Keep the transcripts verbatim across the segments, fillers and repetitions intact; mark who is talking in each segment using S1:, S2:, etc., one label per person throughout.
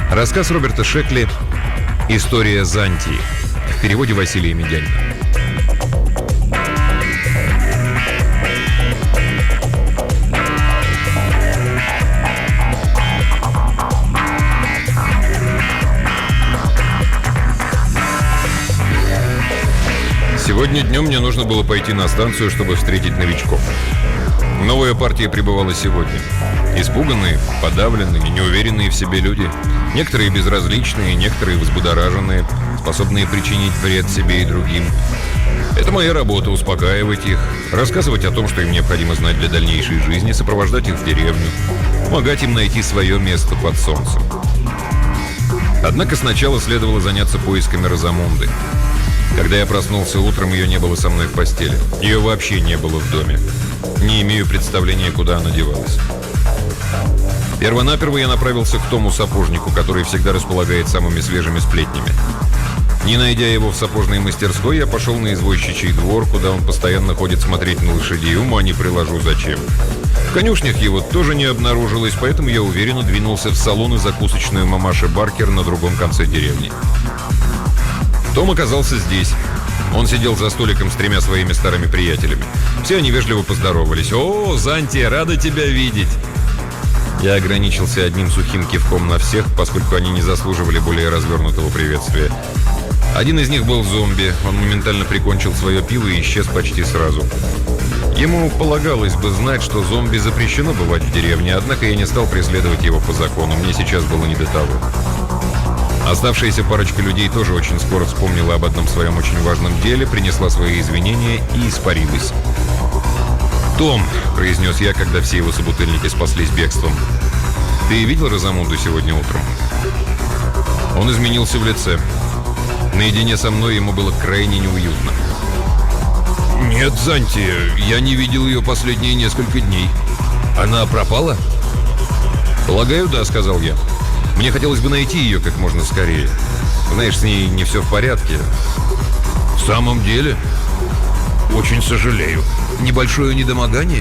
S1: Рассказ Роберта Шекли «История Зантии» в переводе Василия Медянина. Сегодня днем мне нужно было пойти на станцию, чтобы встретить новичков. Новая партия прибывала сегодня. Испуганные, подавленные, неуверенные в себе люди. Некоторые безразличные, некоторые взбудораженные, способные причинить вред себе и другим. Это моя работа — успокаивать их, рассказывать о том, что им необходимо знать для дальнейшей жизни, сопровождать их в деревню, помогать им найти свое место под солнцем. Однако сначала следовало заняться поисками Розамунды. Когда я проснулся утром, ее не было со мной в постели. Ее вообще не было в доме. Не имею представления, куда она девалась. Первонаперво я направился к тому сапожнику, который всегда располагает самыми свежими сплетнями. Не найдя его в сапожной мастерской, я пошел на извозчичий двор, куда он постоянно ходит смотреть на лошадей. Ума не приложу, зачем. В конюшнях его тоже не обнаружилось, поэтому я уверенно двинулся в салон и закусочную мамаши Баркер на другом конце деревни. Том оказался здесь. Он сидел за столиком с тремя своими старыми приятелями. Все они вежливо поздоровались. «О, Зантия, рада тебя видеть!» Я ограничился одним сухим кивком на всех, поскольку они не заслуживали более развернутого приветствия. Один из них был зомби. Он моментально прикончил свое пиво и исчез почти сразу. Ему полагалось бы знать, что зомби запрещено бывать в деревне, однако я не стал преследовать его по закону. Мне сейчас было не до того. Оставшаяся парочка людей тоже очень скоро вспомнила об одном своем очень важном деле, принесла свои извинения и испарилась. «Том», — произнес я, когда все его собутыльники спаслись бегством, — «ты видел Розамунду сегодня утром?» Он изменился в лице. Наедине со мной ему было крайне неуютно. «Нет, Зантия, я не видел ее последние несколько дней. Она пропала?» «Полагаю, да», — сказал я. «Мне хотелось бы найти ее как можно скорее. Знаешь, с ней не все в порядке». «В самом деле? Очень сожалею. Небольшое недомогание?»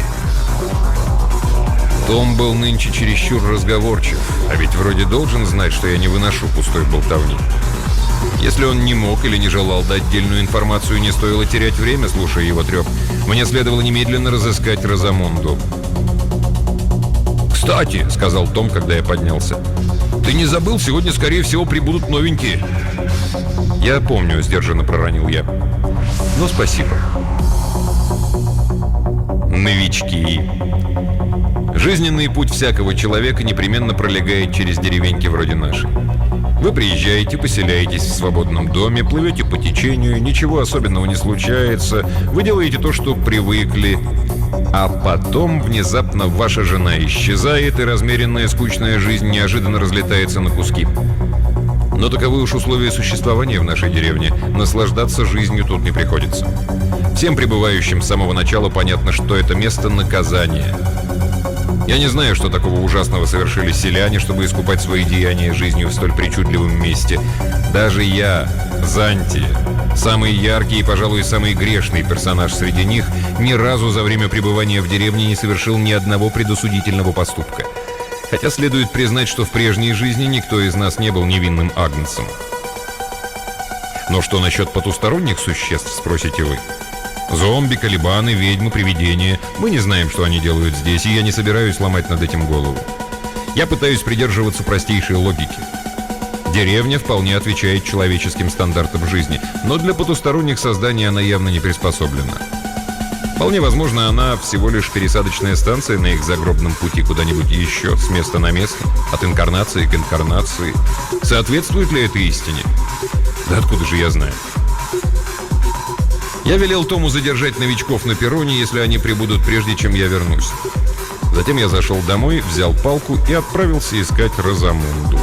S1: Том был нынче чересчур разговорчив, а ведь вроде должен знать, что я не выношу пустой болтовни. Если он не мог или не желал дать дельную информацию, не стоило терять время, слушая его треп. Мне следовало немедленно разыскать Розамунду. «Кстати», — сказал Том, когда я поднялся, — «ты не забыл, сегодня, скорее всего, прибудут новенькие». «Я помню», — сдержанно проронил я. «Ну, спасибо». Новички. Жизненный путь всякого человека непременно пролегает через деревеньки вроде нашей. Вы приезжаете, поселяетесь в свободном доме, плывете по течению, ничего особенного не случается, вы делаете то, что привыкли, а потом внезапно ваша жена исчезает, и размеренная скучная жизнь неожиданно разлетается на куски. Но таковы уж условия существования в нашей деревне. Наслаждаться жизнью тут не приходится. Всем прибывающим с самого начала понятно, что это место наказания. Я не знаю, что такого ужасного совершили селяне, чтобы искупать свои деяния жизнью в столь причудливом месте. Даже я, Зантия, самый яркий и, пожалуй, самый грешный персонаж среди них, ни разу за время пребывания в деревне не совершил ни одного предосудительного поступка. Хотя следует признать, что в прежней жизни никто из нас не был невинным агнцем. Но что насчет потусторонних существ, спросите вы? Зомби, колебаны, ведьмы, привидения. Мы не знаем, что они делают здесь, и я не собираюсь ломать над этим голову. Я пытаюсь придерживаться простейшей логики. Деревня вполне отвечает человеческим стандартам жизни, но для потусторонних созданий она явно не приспособлена. Вполне возможно, она всего лишь пересадочная станция на их загробном пути куда-нибудь еще, с места на место, от инкарнации к инкарнации. Соответствует ли это истине? Да откуда же я знаю? Я велел Тому задержать новичков на перроне, если они прибудут прежде, чем я вернусь. Затем я зашел домой, взял палку и отправился искать Розамунду.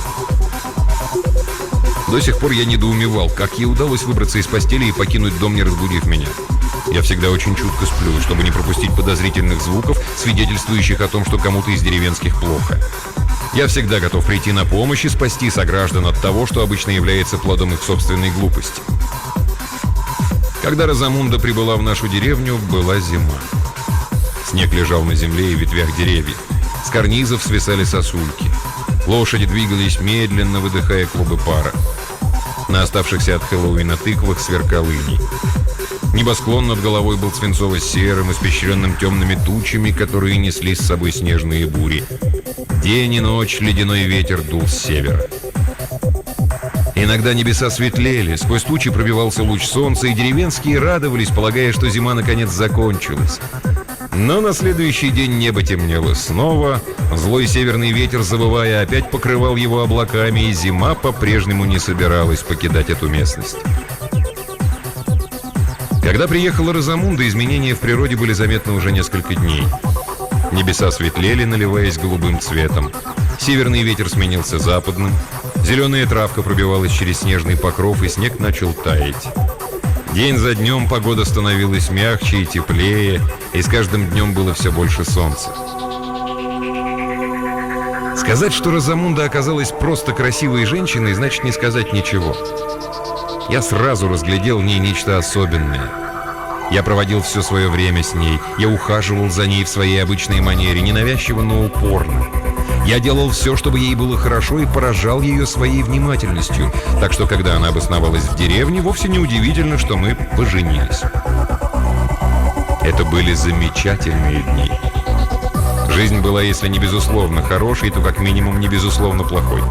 S1: До сих пор я недоумевал, как ей удалось выбраться из постели и покинуть дом, не разбудив меня. Я всегда очень чутко сплю, чтобы не пропустить подозрительных звуков, свидетельствующих о том, что кому-то из деревенских плохо. Я всегда готов прийти на помощь и спасти сограждан от того, что обычно является плодом их собственной глупости. Когда Розамунда прибыла в нашу деревню, была зима. Снег лежал на земле и ветвях деревьев. С карнизов свисали сосульки. Лошади двигались медленно, выдыхая клубы пара. На оставшихся от Хэллоуина тыквах сверкал иней. Небосклон над головой был свинцово-серым, испещренным темными тучами, которые несли с собой снежные бури. День и ночь ледяной ветер дул с севера. Иногда небеса светлели, сквозь тучи пробивался луч солнца, и деревенские радовались, полагая, что зима наконец закончилась. Но на следующий день небо темнело снова, злой северный ветер, завывая, опять покрывал его облаками, и зима по-прежнему не собиралась покидать эту местность. Когда приехала Розамунда, изменения в природе были заметны уже несколько дней. Небеса светлели, наливаясь голубым цветом. Северный ветер сменился западным. Зеленая травка пробивалась через снежный покров, и снег начал таять. День за днем погода становилась мягче и теплее, и с каждым днем было все больше солнца. Сказать, что Розамунда оказалась просто красивой женщиной, значит не сказать ничего. Я сразу разглядел в ней нечто особенное. Я проводил все свое время с ней, я ухаживал за ней в своей обычной манере, ненавязчиво, но упорно. Я делал все, чтобы ей было хорошо, и поражал ее своей внимательностью. Так что, когда она обосновалась в деревне, вовсе не удивительно, что мы поженились. Это были замечательные дни. Жизнь была, если не безусловно хорошей, то как минимум не безусловно плохой.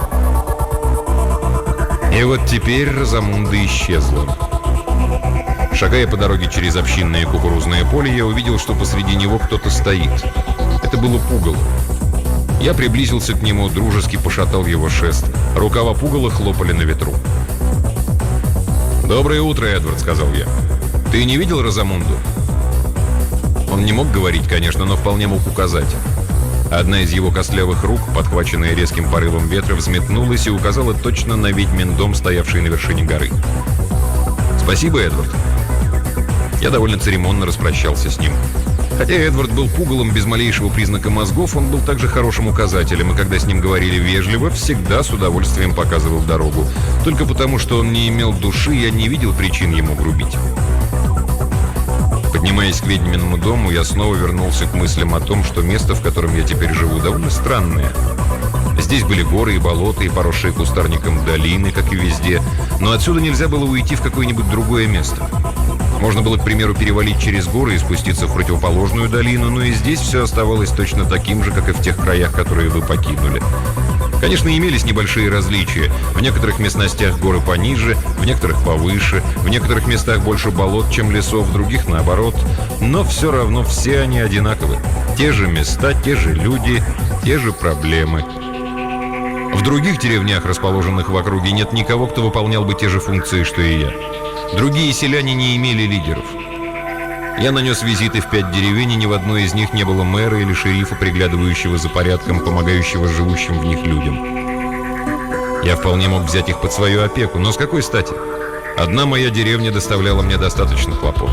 S1: И вот теперь Розамунда исчезла. Шагая по дороге через общинное кукурузное поле, я увидел, что посреди него кто-то стоит. Это было пугало. Я приблизился к нему, дружески пошатал его шест. Рукава пугала хлопали на ветру. «Доброе утро, Эдвард», — сказал я. «Ты не видел Розамунду?» Он не мог говорить, конечно, но вполне мог указать. Одна из его костлявых рук, подхваченная резким порывом ветра, взметнулась и указала точно на ведьмин дом, стоявший на вершине горы. «Спасибо, Эдвард». Я довольно церемонно распрощался с ним. Хотя Эдвард был пугалом без малейшего признака мозгов, он был также хорошим указателем, и когда с ним говорили вежливо, всегда с удовольствием показывал дорогу. Только потому, что он не имел души, я не видел причин ему грубить. Поднимаясь к ведьминому дому, я снова вернулся к мыслям о том, что место, в котором я теперь живу, довольно странное. Здесь были горы и болота, и поросшие кустарником долины, как и везде, но отсюда нельзя было уйти в какое-нибудь другое место. Можно было, к примеру, перевалить через горы и спуститься в противоположную долину, но и здесь все оставалось точно таким же, как и в тех краях, которые вы покинули. Конечно, имелись небольшие различия. В некоторых местностях горы пониже, в некоторых повыше, в некоторых местах больше болот, чем лесов, в других наоборот. Но все равно все они одинаковы. Те же места, те же люди, те же проблемы. В других деревнях, расположенных в округе, нет никого, кто выполнял бы те же функции, что и я. Другие селяне не имели лидеров. Я нанес визиты в пять деревень, и ни в одной из них не было мэра или шерифа, приглядывающего за порядком, помогающего живущим в них людям. Я вполне мог взять их под свою опеку, но с какой стати? Одна моя деревня доставляла мне достаточно хлопот.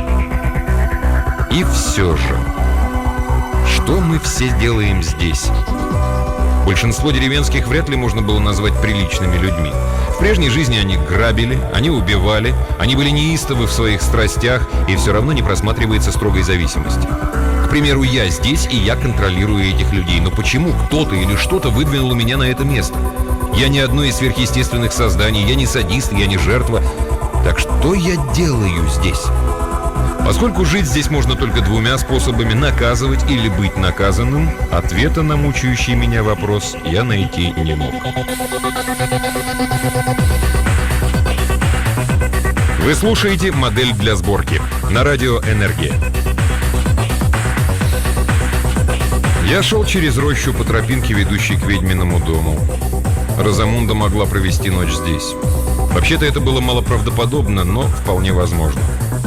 S1: И все же, что мы все делаем здесь? Большинство деревенских вряд ли можно было назвать приличными людьми. В прежней жизни они грабили, они убивали, они были неистовы в своих страстях, и все равно не просматривается строгой зависимости. К примеру, я здесь, и я контролирую этих людей. Но почему кто-то или что-то выдвинуло меня на это место? Я не одно из сверхъестественных созданий, я не садист, я не жертва. Так что я делаю здесь? Поскольку жить здесь можно только двумя способами — наказывать или быть наказанным, ответа на мучающий меня вопрос я найти не мог. Вы слушаете «Модель для сборки» на радио «Энергия». Я шел через рощу по тропинке, ведущей к ведьминому дому. Розамунда могла провести ночь здесь. Вообще-то это было малоправдоподобно, но вполне возможно.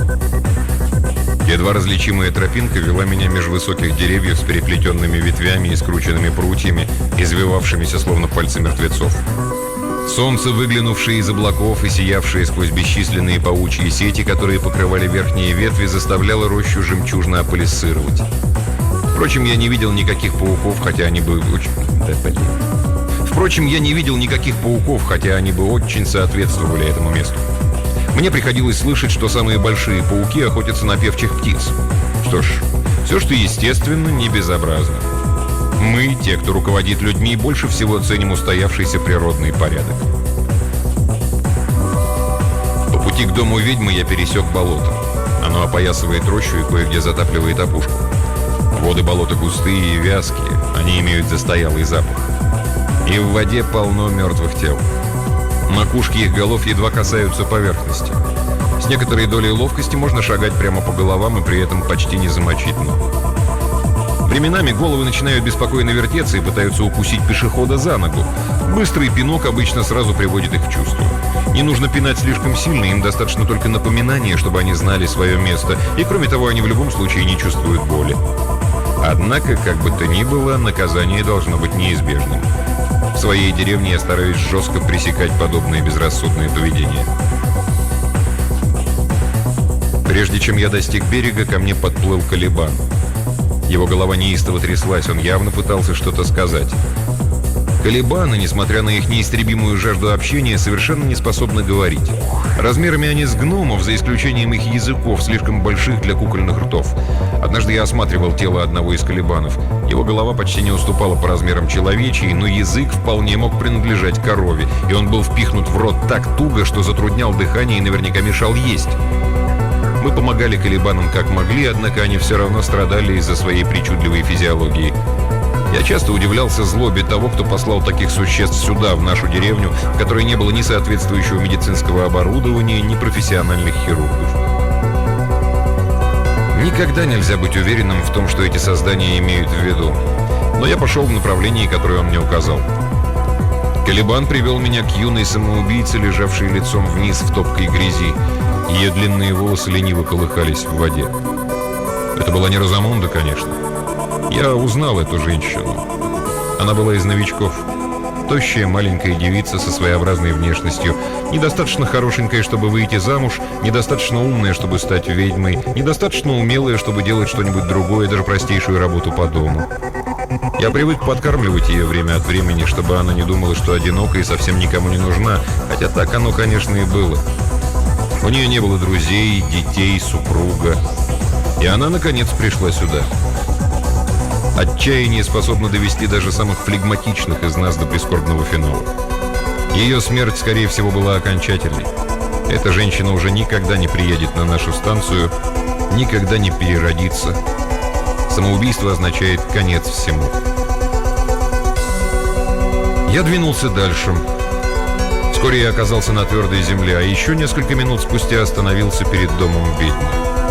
S1: Едва различимая тропинка вела меня меж высоких деревьев с переплетенными ветвями и скрученными прутьями, извивавшимися словно пальцы мертвецов. Солнце, выглянувшее из облаков и сиявшее сквозь бесчисленные паучьи сети, которые покрывали верхние ветви, заставляло рощу жемчужно аполисцировать. Впрочем, я не видел никаких пауков, хотя они бы очень... Да, блин. Впрочем, я не видел никаких пауков, хотя они бы очень соответствовали этому месту. Мне приходилось слышать, что самые большие пауки охотятся на певчих птиц. Что ж, все, что естественно, не безобразно. Мы, те, кто руководит людьми, больше всего ценим устоявшийся природный порядок. По пути к дому ведьмы я пересек болото. Оно опоясывает рощу и кое-где затапливает опушку. Воды болота густые и вязкие, они имеют застоялый запах. И в воде полно мертвых тел. Макушки их голов едва касаются поверхности. С некоторой долей ловкости можно шагать прямо по головам и при этом почти не замочить ногу. Временами головы начинают беспокойно вертеться и пытаются укусить пешехода за ногу. Быстрый пинок обычно сразу приводит их в чувство. Не нужно пинать слишком сильно, им достаточно только напоминания, чтобы они знали свое место. И кроме того, они в любом случае не чувствуют боли. Однако, как бы то ни было, наказание должно быть неизбежным. В своей деревне я стараюсь жестко пресекать подобное безрассудное поведение. Прежде чем я достиг берега, ко мне подплыл Калибан. Его голова неистово тряслась, он явно пытался что-то сказать. Калибаны, несмотря на их неистребимую жажду общения, совершенно не способны говорить. Размерами они с гномов, за исключением их языков, слишком больших для кукольных ртов. Однажды я осматривал тело одного из калибанов. Его голова почти не уступала по размерам человечьей, но язык вполне мог принадлежать корове, и он был впихнут в рот так туго, что затруднял дыхание и наверняка мешал есть. Мы помогали калибанам как могли, однако они все равно страдали из-за своей причудливой физиологии. Я часто удивлялся злобе того, кто послал таких существ сюда, в нашу деревню, в которой не было ни соответствующего медицинского оборудования, ни профессиональных хирургов. Никогда нельзя быть уверенным в том, что эти создания имеют в виду. Но я пошел в направлении, которое он мне указал. Калибан привел меня к юной самоубийце, лежавшей лицом вниз в топкой грязи. Ее длинные волосы лениво колыхались в воде. Это была не Розамунда, конечно. Я узнал эту женщину. Она была из новичков. Тощая маленькая девица со своеобразной внешностью. Недостаточно хорошенькая, чтобы выйти замуж, недостаточно умная, чтобы стать ведьмой, недостаточно умелая, чтобы делать что-нибудь другое, даже простейшую работу по дому. Я привык подкармливать ее время от времени, чтобы она не думала, что одинока и совсем никому не нужна, хотя так оно, конечно, и было. У нее не было друзей, детей, супруга. И она, наконец, пришла сюда. Отчаяние способно довести даже самых флегматичных из нас до прискорбного финала. Ее смерть, скорее всего, была окончательной. Эта женщина уже никогда не приедет на нашу станцию, никогда не переродится. Самоубийство означает конец всему. Я двинулся дальше. Вскоре я оказался на твердой земле, а еще несколько минут спустя остановился перед домом ведьмы.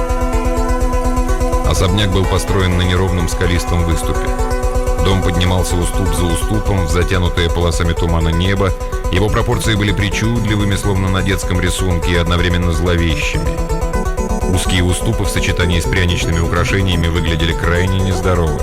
S1: Особняк был построен на неровном скалистом выступе. Дом поднимался уступ за уступом в затянутое полосами тумана небо. Его пропорции были причудливыми, словно на детском рисунке, и одновременно зловещими. Узкие уступы в сочетании с пряничными украшениями выглядели крайне нездорово.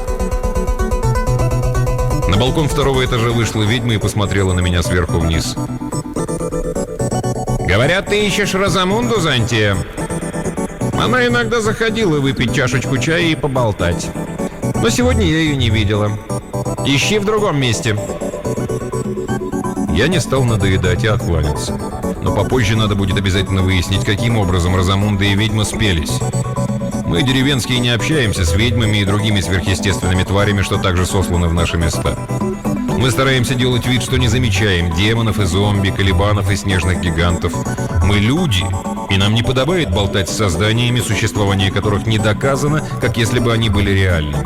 S1: На балкон второго этажа вышла ведьма и посмотрела на меня сверху вниз. «Говорят, ты ищешь Розамунду, Зантия?» Она иногда заходила выпить чашечку чая и поболтать. Но сегодня я ее не видела. Ищи в другом месте. Я не стал надоедать и откланялся. Но попозже надо будет обязательно выяснить, каким образом Розамунда и ведьма спелись. Мы, деревенские, не общаемся с ведьмами и другими сверхъестественными тварями, что также сосланы в наши места. Мы стараемся делать вид, что не замечаем демонов и зомби, калибанов и снежных гигантов. Мы люди, и нам не подобает болтать с созданиями, существование которых не доказано, как если бы они были реальными.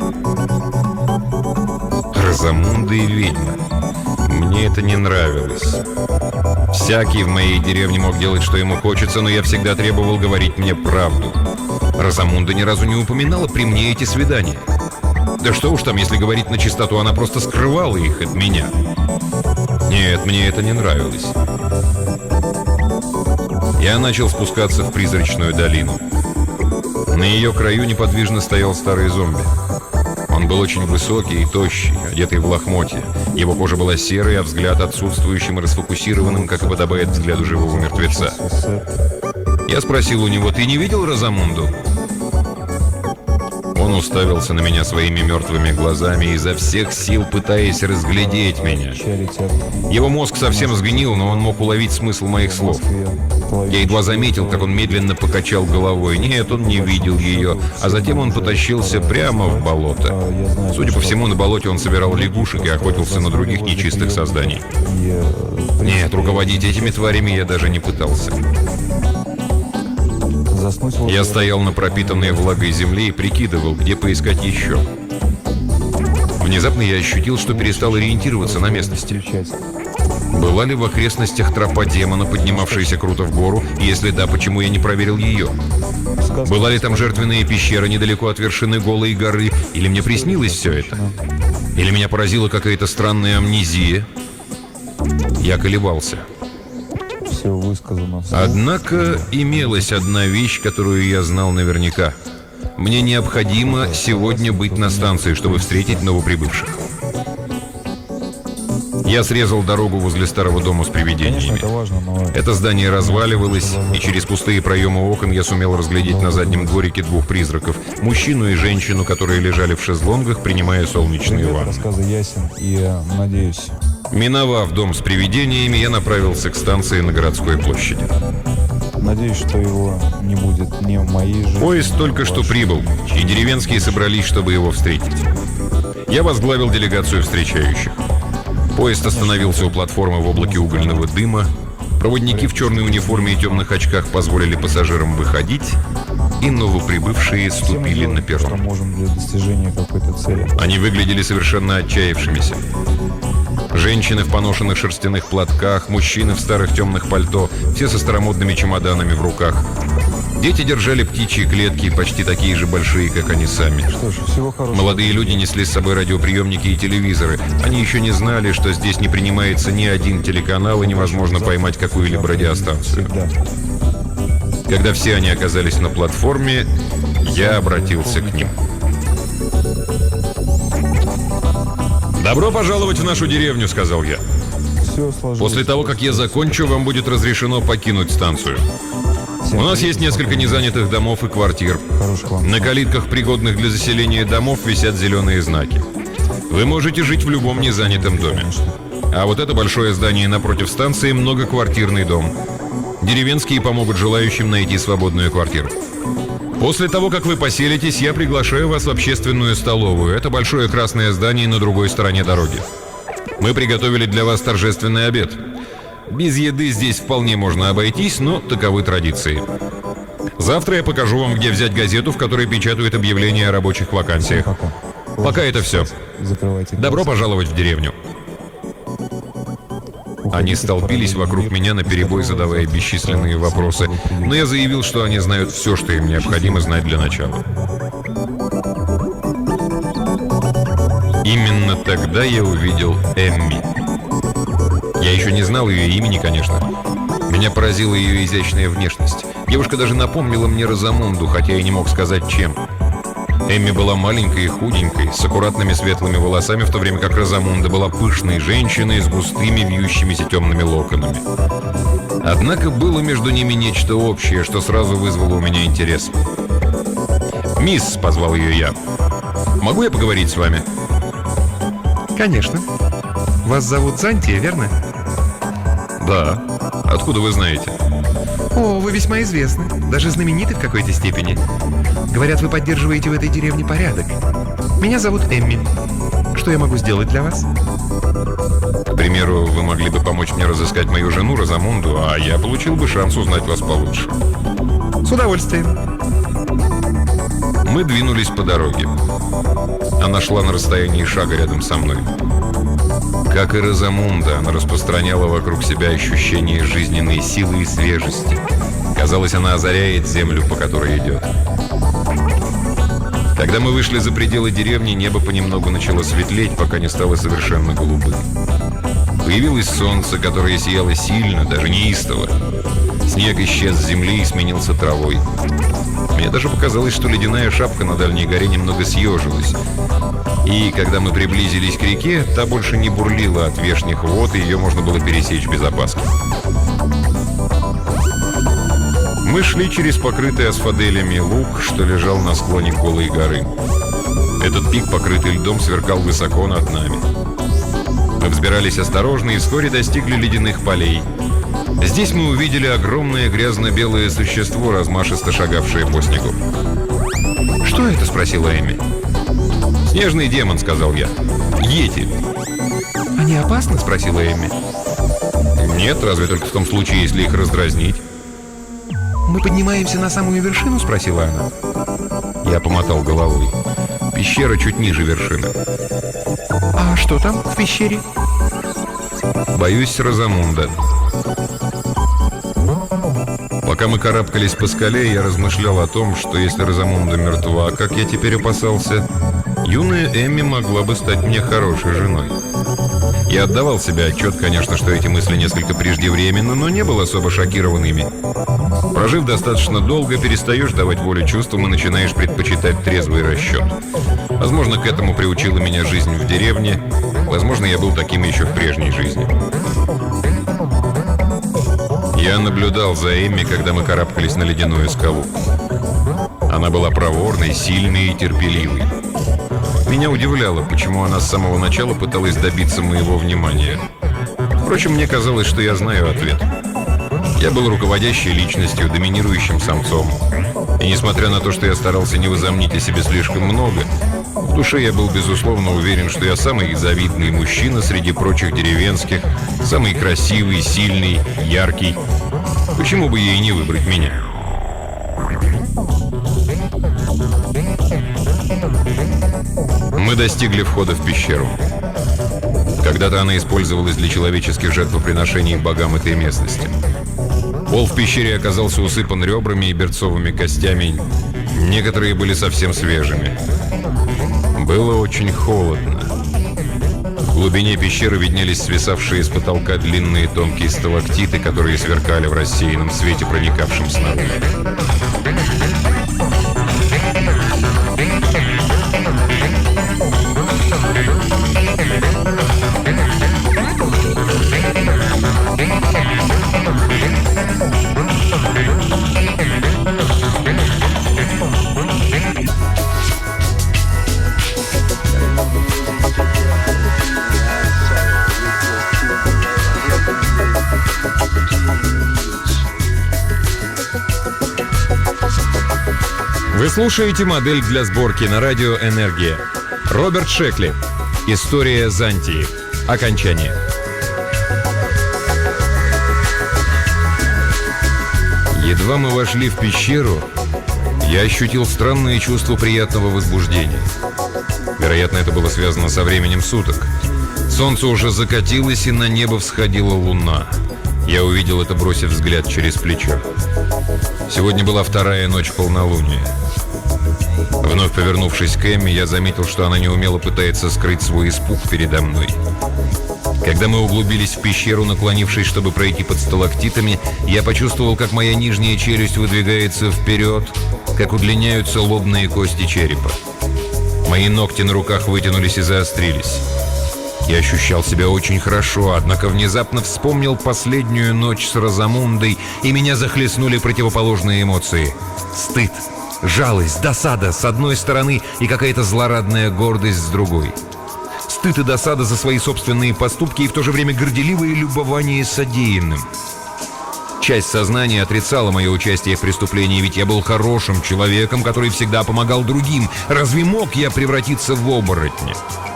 S1: Розамунда и ведьма. Мне это не нравилось. Всякий в моей деревне мог делать, что ему хочется, но я всегда требовал говорить мне правду. Розамунда ни разу не упоминала при мне эти свидания. Да что уж там, если говорить на чистоту, она просто скрывала их от меня. Нет, мне это не нравилось. Я начал спускаться в призрачную долину. На ее краю неподвижно стоял старый зомби. Он был очень высокий и тощий, одетый в лохмотья. Его кожа была серой, а взгляд отсутствующим и расфокусированным, как и подобает взгляду живого мертвеца. Я спросил у него: «Ты не видел Розамунду?» Он Он уставился на меня своими мертвыми глазами, изо всех сил пытаясь разглядеть меня. Его мозг совсем сгнил, но он мог уловить смысл моих слов. Я едва заметил, как он медленно покачал головой. Нет, он не видел ее, а затем он потащился прямо в болото. Судя по всему, на болоте он собирал лягушек и охотился на других нечистых созданий. Нет, руководить этими тварями я даже не пытался. Я стоял на пропитанной влагой земле и прикидывал, где поискать еще. Внезапно я ощутил, что перестал ориентироваться на местности. Была ли в окрестностях тропа демона, поднимавшаяся круто в гору? И если да, почему я не проверил ее? Была ли там жертвенная пещера недалеко от вершины голой горы? Или мне приснилось все это? Или меня поразила какая-то странная амнезия? Я колебался.
S2: Все высказано.
S1: Однако имелась одна вещь, которую я знал наверняка. Мне необходимо сегодня быть на станции, чтобы встретить новоприбывших. Я срезал дорогу возле старого дома с привидениями.
S2: Это важно, но...
S1: Это здание разваливалось, и через пустые проемы окон я сумел разглядеть на заднем дворике двух призраков. Мужчину и женщину, которые лежали в шезлонгах, принимая солнечные ванны.
S2: Рассказы ясен, и надеюсь...
S1: Миновав дом с привидениями, я направился к станции на городской площади.
S2: Надеюсь, что его не будет ни в моей жизни.
S1: Поезд только что прибыл, и деревенские собрались, чтобы его встретить. Я возглавил делегацию встречающих. Поезд остановился у платформы в облаке угольного дыма. Проводники в черной униформе и темных очках позволили пассажирам выходить, и новоприбывшие ступили на перрон.
S2: Можем для достижения какой-то цели.
S1: Они выглядели совершенно отчаявшимися. Женщины в поношенных шерстяных платках, мужчины в старых темных пальто, все со старомодными чемоданами в руках. Дети держали птичьи клетки, почти такие же большие, как они сами.
S2: Что ж, всего хорошего.
S1: Молодые люди несли с собой радиоприемники и телевизоры. Они еще не знали, что здесь не принимается ни один телеканал и невозможно поймать какую-либо радиостанцию.
S2: Всегда.
S1: Когда все они оказались на платформе, я обратился к ним. «Добро пожаловать в нашу деревню», — сказал я. «После того, как я закончу, вам будет разрешено покинуть станцию. У нас есть несколько незанятых домов и квартир. На калитках, пригодных для заселения домов, висят зеленые знаки. Вы можете жить в любом незанятом доме. А вот это большое здание напротив станции — многоквартирный дом. Деревенские помогут желающим найти свободную квартиру. После того, как вы поселитесь, я приглашаю вас в общественную столовую. Это большое красное здание на другой стороне дороги. Мы приготовили для вас торжественный обед. Без еды здесь вполне можно обойтись, но таковы традиции. Завтра я покажу вам, где взять газету, в которой печатают объявления о рабочих вакансиях. Пока это все. Добро пожаловать в деревню». Они столпились вокруг меня наперебой, задавая бесчисленные вопросы, но я заявил, что они знают все, что им необходимо знать для начала. Именно тогда я увидел Эмми. Я еще не знал ее имени, конечно. Меня поразила ее изящная внешность. Девушка даже напомнила мне Розамунду, хотя я не мог сказать, чем. Эмми была маленькой и худенькой, с аккуратными светлыми волосами, в то время как Розамунда была пышной женщиной с густыми вьющимися темными локонами. Однако было между ними нечто общее, что сразу вызвало у меня интерес. «Мисс», — позвал ее я, — «могу я поговорить с вами?»
S3: «Конечно. Вас зовут Зантия, верно?»
S1: «Да. Откуда вы знаете?»
S3: «О, вы весьма известны, даже знамениты в какой-то степени. Говорят, вы поддерживаете в этой деревне порядок. Меня зовут Эмми. Что я могу сделать для вас?»
S1: «К примеру, вы могли бы помочь мне разыскать мою жену Розамунду, а я получил бы шанс узнать вас получше».
S3: «С удовольствием».
S1: Мы двинулись по дороге. Она шла на расстоянии шага рядом со мной. Как и Розамунда, она распространяла вокруг себя ощущение жизненной силы и свежести. Казалось, она озаряет землю, по которой идет. Когда мы вышли за пределы деревни, небо понемногу начало светлеть, пока не стало совершенно голубым. Появилось солнце, которое сияло сильно, даже неистово. Снег исчез с земли и сменился травой. Мне даже показалось, что ледяная шапка на дальней горе немного съежилась. И когда мы приблизились к реке, та больше не бурлила от вешних вод, и ее можно было пересечь без опаски. Мы шли через покрытый асфаделями луг, что лежал на склоне голой горы. Этот пик, покрытый льдом, сверкал высоко над нами. Мы взбирались осторожно и вскоре достигли ледяных полей. Здесь мы увидели огромное грязно-белое существо, размашисто шагавшее по снегу.
S3: «Что это?» — спросила Эмми.
S1: «Снежный демон», — сказал я. «Йети».
S3: «Они опасны?» — спросила Эмми.
S1: «Нет, разве только в том случае, если их раздразнить».
S3: «Мы поднимаемся на самую вершину?» — спросила она.
S1: Я помотал головой. Пещера чуть ниже вершины.
S3: «А что там в пещере?»
S1: «Боюсь Розамунда». Пока мы карабкались по скале, я размышлял о том, что если Розамунда мертва, как я теперь опасался, юная Эмми могла бы стать мне хорошей женой. Я отдавал себе отчет, конечно, что эти мысли несколько преждевременны, но не был особо шокирован ими. Прожив достаточно долго, перестаешь давать волю чувствам и начинаешь предпочитать трезвый расчет. Возможно, к этому приучила меня жизнь в деревне. Возможно, я был таким еще в прежней жизни. Я наблюдал за Эмми, когда мы карабкались на ледяную скалу. Она была проворной, сильной и терпеливой. Меня удивляло, почему она с самого начала пыталась добиться моего внимания. Впрочем, мне казалось, что я знаю ответ. Я был руководящей личностью, доминирующим самцом. И несмотря на то, что я старался не возомнить о себе слишком много, в душе я был безусловно уверен, что я самый завидный мужчина среди прочих деревенских, самый красивый, сильный, яркий. Почему бы ей не выбрать меня? Мы достигли входа в пещеру. Когда-то она использовалась для человеческих жертвоприношений богам этой местности. Пол в пещере оказался усыпан ребрами и берцовыми костями. Некоторые были совсем свежими. Было очень холодно. В глубине пещеры виднелись свисавшие с потолка длинные тонкие сталактиты, которые сверкали в рассеянном свете, проникавшем снаружи. Вы слушаете модель для сборки на радио «Энергия». Роберт Шекли. История Зантии. Окончание. Едва мы вошли в пещеру, я ощутил странное чувство приятного возбуждения. Вероятно, это было связано со временем суток. Солнце уже закатилось, и на небо всходила луна. Я увидел это, бросив взгляд через плечо. Сегодня была вторая ночь полнолуния. Вновь повернувшись к Эмми, я заметил, что она неумело пытается скрыть свой испуг передо мной. Когда мы углубились в пещеру, наклонившись, чтобы пройти под сталактитами, я почувствовал, как моя нижняя челюсть выдвигается вперед, как удлиняются лобные кости черепа. Мои ногти на руках вытянулись и заострились. Я ощущал себя очень хорошо, однако внезапно вспомнил последнюю ночь с Розамундой, и меня захлестнули противоположные эмоции. Стыд, жалость, досада с одной стороны и какая-то злорадная гордость с другой. Стыд и досада за свои собственные поступки и в то же время горделивое любование содеянным. Часть сознания отрицала мое участие в преступлении, ведь я был хорошим человеком, который всегда помогал другим. Разве мог я превратиться в оборотня?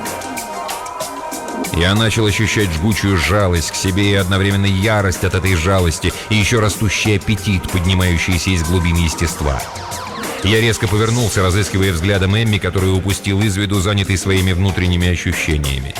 S1: Я начал ощущать жгучую жалость к себе и одновременно ярость от этой жалости и еще растущий аппетит, поднимающийся из глубин естества. Я резко повернулся, разыскивая взглядом Эмми, которую упустил из виду, занятый своими внутренними ощущениями.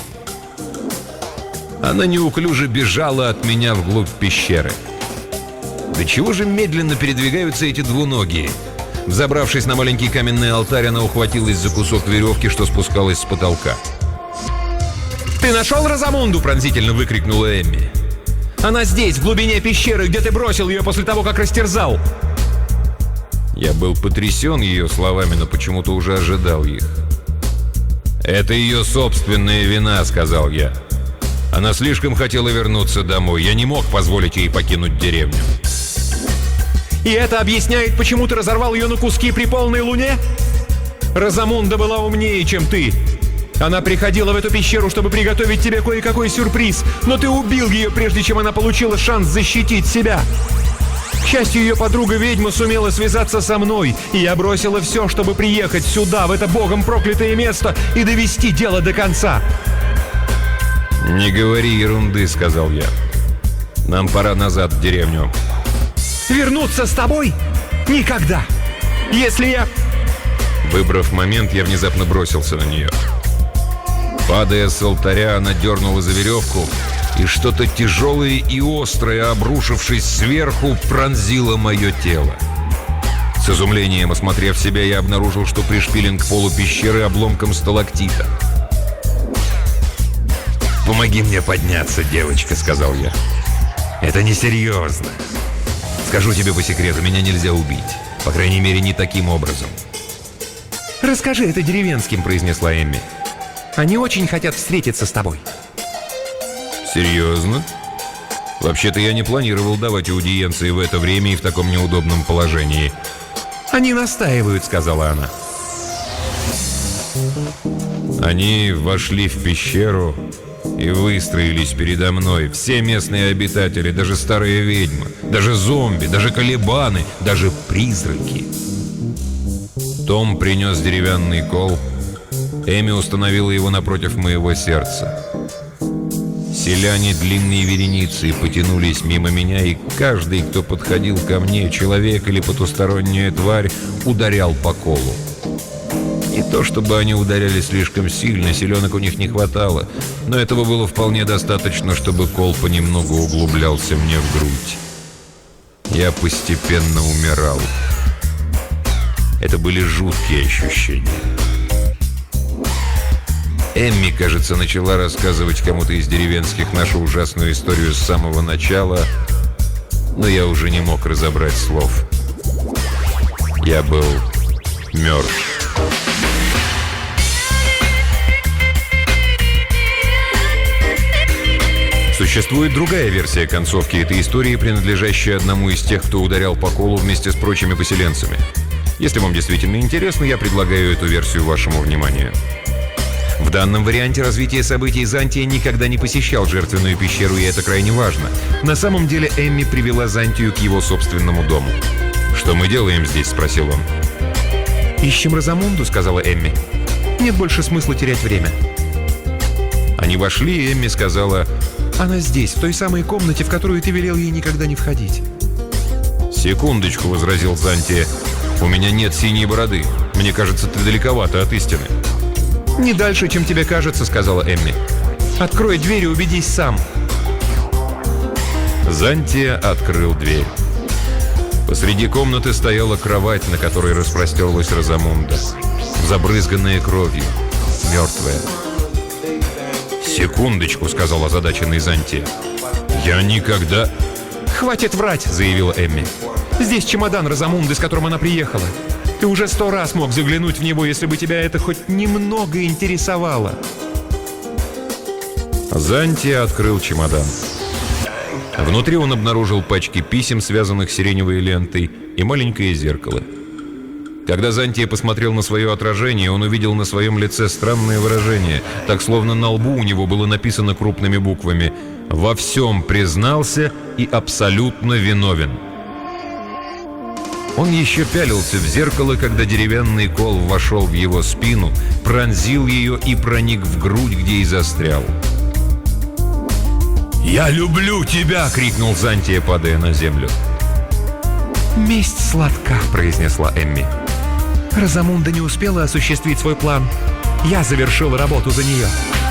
S1: Она неуклюже бежала от меня вглубь пещеры. Да чего же медленно передвигаются эти двуногие? Взобравшись на маленький каменный алтарь, она ухватилась за кусок веревки, что спускалась с потолка. «Ты нашел Розамунду?» — пронзительно выкрикнула Эмми. «Она здесь, в глубине пещеры, где ты бросил ее после того, как растерзал!» Я был потрясен ее словами, но почему-то уже ожидал их. «Это ее собственная вина», — сказал я. «Она слишком хотела вернуться домой. Я не мог позволить ей покинуть деревню».
S4: «И это объясняет, почему ты разорвал ее на куски при полной луне?»
S3: Розамунда была умнее, чем ты. Она приходила в эту пещеру, чтобы приготовить тебе кое-какой сюрприз, но ты убил ее, прежде чем она получила шанс защитить себя. К счастью, ее подруга-ведьма сумела связаться со мной, и я бросила все, чтобы приехать сюда, в это богом проклятое место, и довести дело до конца.
S1: «Не говори ерунды», — сказал я. «Нам пора назад в деревню».
S3: Вернуться с тобой? Никогда! Если я...
S1: Выбрав момент, я внезапно бросился на нее. Падая с алтаря, она дернула за веревку, и что-то тяжелое и острое, обрушившись сверху, пронзило мое тело. С изумлением осмотрев себя, я обнаружил, что пришпилен к полу пещеры обломком сталактита. «Помоги мне подняться, девочка», — сказал я. «Это несерьезно. Скажу тебе по секрету, меня нельзя убить. По крайней мере, не таким образом».
S3: «Расскажи это деревенским», — произнесла Эмми. «Они очень хотят встретиться с тобой».
S1: «Серьезно? Вообще-то я не планировал давать аудиенции в это время и в таком неудобном положении».
S3: «Они настаивают», — сказала она.
S1: Они вошли в пещеру и выстроились передо мной. Все местные обитатели, даже старые ведьмы, даже зомби, даже колебаны, даже призраки. Том принес деревянный кол. Эми установила его напротив моего сердца. Селяне длинные вереницы потянулись мимо меня, и каждый, кто подходил ко мне, человек или потусторонняя тварь, ударял по колу. Не то чтобы они ударяли слишком сильно, селенок у них не хватало, но этого было вполне достаточно, чтобы кол понемногу углублялся мне в грудь. Я постепенно умирал. Это были жуткие ощущения. Эмми, кажется, начала рассказывать кому-то из деревенских нашу ужасную историю с самого начала, но я уже не мог разобрать слов. Я был мертв. Существует другая версия концовки этой истории, принадлежащая одному из тех, кто ударял по колу вместе с прочими поселенцами. Если вам действительно интересно, я предлагаю эту версию вашему вниманию. В данном варианте развития событий Зантия никогда не посещал жертвенную пещеру, и это крайне важно. На самом деле Эмми привела Зантию к его собственному дому. «Что мы делаем здесь?» – спросил он.
S3: «Ищем Розамунду», — сказала Эмми. «Нет больше смысла терять время».
S1: Они вошли, и Эмми сказала:
S3: «Она здесь, в той самой комнате, в которую ты велел ей никогда не входить».
S1: «Секундочку», — возразил Зантия. «У меня нет синей бороды. Мне кажется, ты далековато от истины».
S3: «Не дальше, чем тебе кажется», — сказала Эмми. «Открой дверь и убедись сам».
S1: Зантия открыл дверь. Посреди комнаты стояла кровать, на которой распростерлась Розамунда, забрызганная кровью, мертвая. «Секундочку», — сказал озадаченный Зантия. «Я никогда...»
S3: «Хватит врать», — заявила Эмми. «Здесь чемодан Розамунды, с которым она приехала. Ты уже сто раз мог заглянуть в него, если бы тебя это хоть немного интересовало».
S1: Зантия открыл чемодан. Внутри он обнаружил пачки писем, связанных сиреневой лентой, и маленькое зеркало. Когда Зантия посмотрел на свое отражение, он увидел на своем лице странное выражение, так словно на лбу у него было написано крупными буквами: «Во всем признался и абсолютно виновен». Он еще пялился в зеркало, когда деревянный кол вошел в его спину, пронзил ее и проник в грудь, где и застрял. «Я люблю тебя!» — крикнул Зантия, падая на землю.
S3: «Месть сладка», — произнесла Эмми. «Розамунда не успела осуществить свой план. Я завершил работу за нее».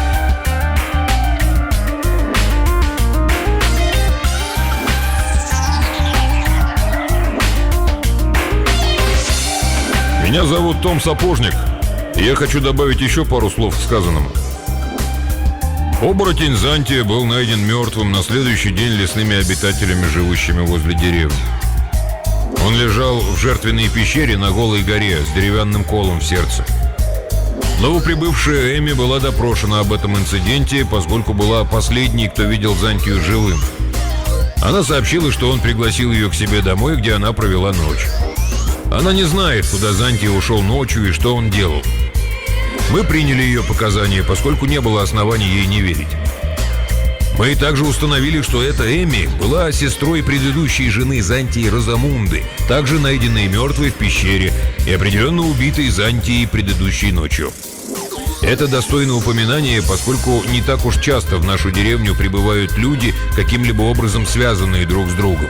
S1: «Меня зовут Том Сапожник, и я хочу добавить еще пару слов к сказанному. Оборотень Зантия был найден мертвым на следующий день лесными обитателями, живущими возле деревни. Он лежал в жертвенной пещере на голой горе с деревянным колом в сердце. Новоприбывшая Эми была допрошена об этом инциденте, поскольку была последней, кто видел Зантию живым. Она сообщила, что он пригласил ее к себе домой, где она провела ночь. Она не знает, куда Зантий ушел ночью и что он делал. Мы приняли ее показания, поскольку не было оснований ей не верить. Мы также установили, что эта Эми была сестрой предыдущей жены Зантии Розамунды, также найденной мертвой в пещере и определенно убитой Зантией предыдущей ночью. Это достойно упоминания, поскольку не так уж часто в нашу деревню прибывают люди, каким-либо образом связанные друг с другом.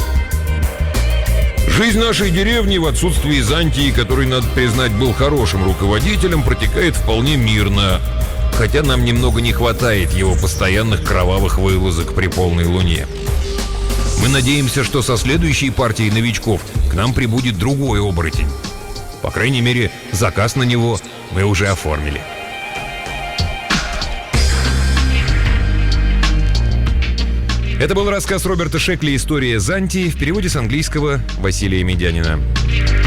S1: Жизнь нашей деревни в отсутствии Зантии, который, надо признать, был хорошим руководителем, протекает вполне мирно, хотя нам немного не хватает его постоянных кровавых вылазок при полной луне. Мы надеемся, что со следующей партией новичков к нам прибудет другой оборотень. По крайней мере, заказ на него мы уже оформили. Это был рассказ Роберта Шекли «История Зантии» в переводе с английского Василия Медянина.